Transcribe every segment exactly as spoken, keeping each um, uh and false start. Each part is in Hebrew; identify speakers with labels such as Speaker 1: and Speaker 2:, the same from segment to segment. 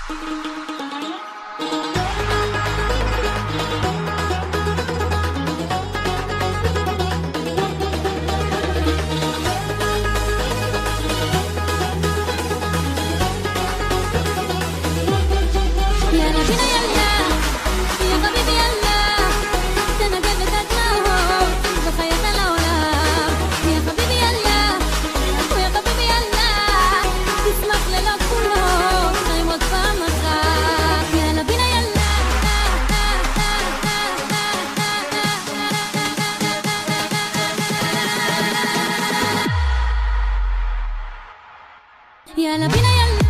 Speaker 1: يلا بينا يلا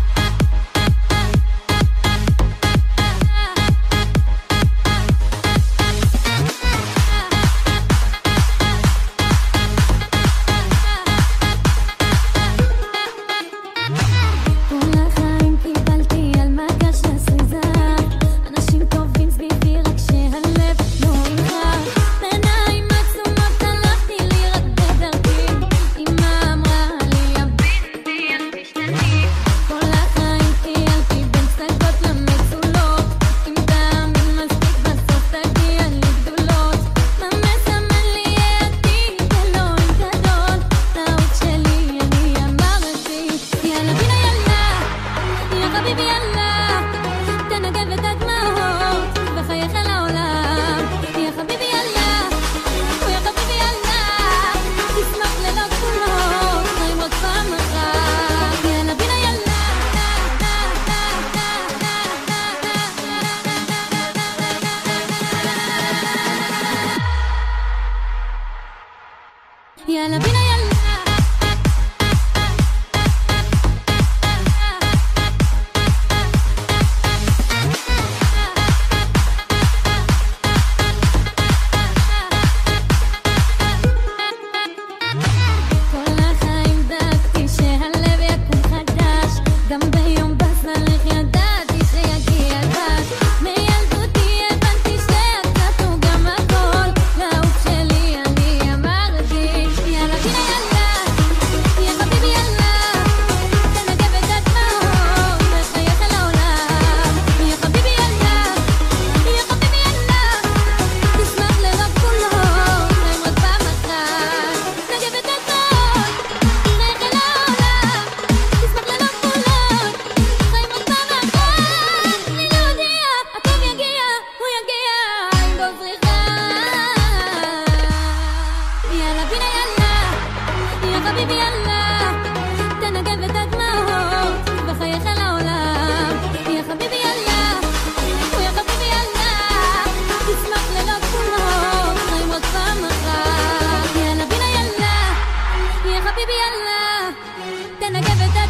Speaker 1: يلا بينا يلا כל החיים דאגתי שהלב יקום חדש גם ביום בסלח ידעתי שיגיע דש מילדותי הבנתי שהקלטנו גם הכל לאהוב שלי אני אמרתי יאללה בינה יאללה יא חביבי יאללה תנגב את הדמעות וחייך אל העולם יא חביבי יאללה יא חביבי יאללה תשמח לרוב כולו חיים רק פעם אחת נגב את הדמעות חייך אל העולם תשמח לרוב כולו חיים רק פעם אחת אני לא יודע הטוב יגיע הוא יגיע עם בו זריחה יאללה בינה יאללה יא חביבי יאללה תנגב את הדמעות וחייך אל העולם יא חביבי יאללה יא חביבי יאללה תשמח לרוב כולו חיים רק פעם אחת יאללה בינה יאללה יא חביבי יאללה תנגב את